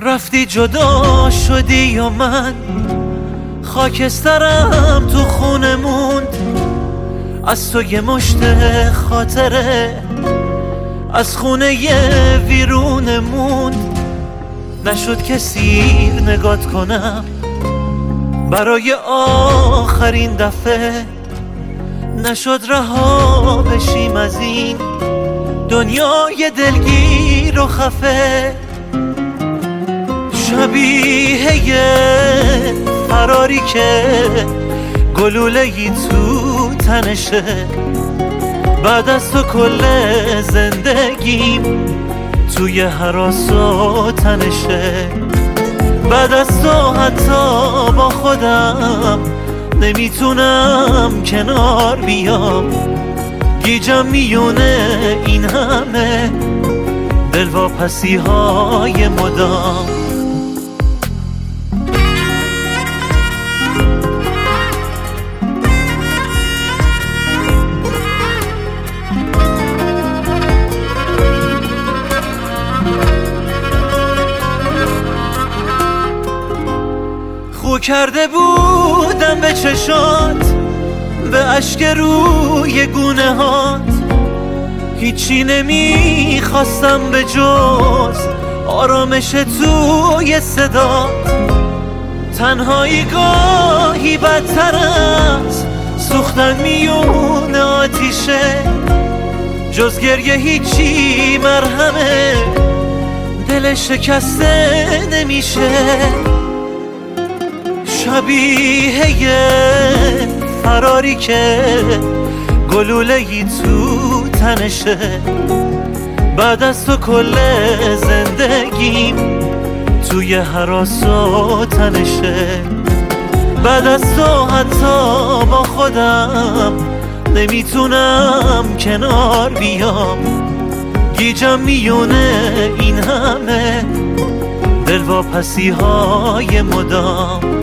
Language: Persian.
رفتی جدا شدی و من خاکسترم تو خونه موند. از تو یه مشت خاطره از خونه ویرونه موند. نشد که سیر نگات کنم برای آخرین دفعه، نشد رها بشیم از این دنیای دلگیر و خفه. شبیه فراری که گلوله‌ای تو تنشه، بعد از تو کل زندگیم توی هراس و تنشه. بعد از تو حتی با خودم نمیتونم کنار بیام، گیجم میونه این همه دلواپسی های مدام. خو کرده بودم به چشات، به اشک روی گونه هات، هیچی نمیخواستم به جز آرامش توی صدات. تنهایی گاهی بدتر از سوختن میون آتیشه، جز گریه هیچی مرهمه دل شکسته نمیشه. شبیه فراری که گلوله‌ای تو تنشه، بعد از تو کل زندگیم توی هراس و تنشه. بعد از تو حتی با خودم نمیتونم کنار بیام، گیجم میونه این همه دلواپسی های مدام.